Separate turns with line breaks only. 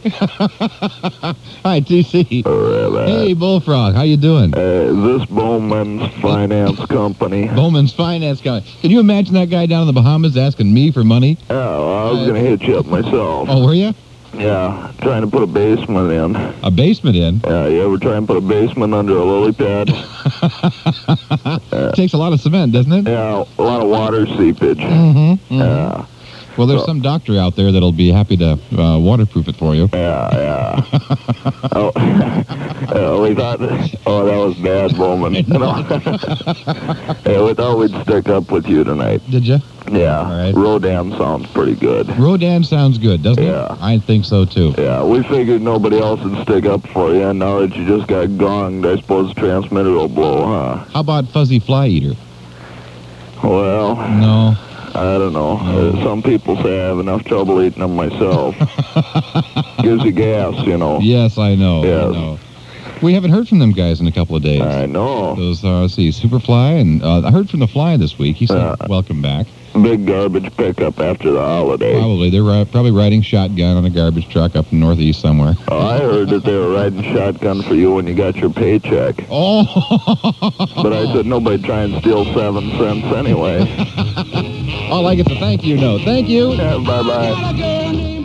Hi, TC. Hey, Bullfrog. How you doing?
This Bowman's Finance Company.
Bowman's Finance Company. Can you imagine that guy down in the Bahamas asking me for money?
Yeah, well, I was going to hit you up myself.
Oh, were you?
Yeah, trying to put a basement in.
A basement in?
Yeah, you ever try and put a basement under a lily pad?
It takes a lot of cement, doesn't it?
Yeah, a lot of water seepage. Yeah.
Well, there's some doctor out there that'll be happy to waterproof it for you.
Yeah. We thought, that was bad, Bowman. We thought we'd stick up with you tonight.
Did you?
Yeah.
All right.
Rodan sounds pretty good.
Rodan sounds good, doesn't it?
Yeah.
I think so, too.
Yeah, we figured nobody else would stick up for you, and now that you just got gonged, I suppose the transmitter will blow, huh?
How about Fuzzy Fly Eater?
Well...
No.
I don't know. Some people say I have enough trouble eating them myself. Gives you gas, you know.
Yes, I know.
Yes.
I know. We haven't heard from them guys in a couple of days.
I know.
Those, let's see, Superfly, and I heard from the Fly this week. He said, welcome back.
Big garbage pickup after the holiday.
Probably. They're probably riding shotgun on a garbage truck up in the Northeast somewhere.
Oh, I heard that they were riding shotgun for you when you got your paycheck.
Oh!
But I said nobody try and steal 7 cents anyway.
All I get to thank you note. Thank you.
Yeah, bye-bye.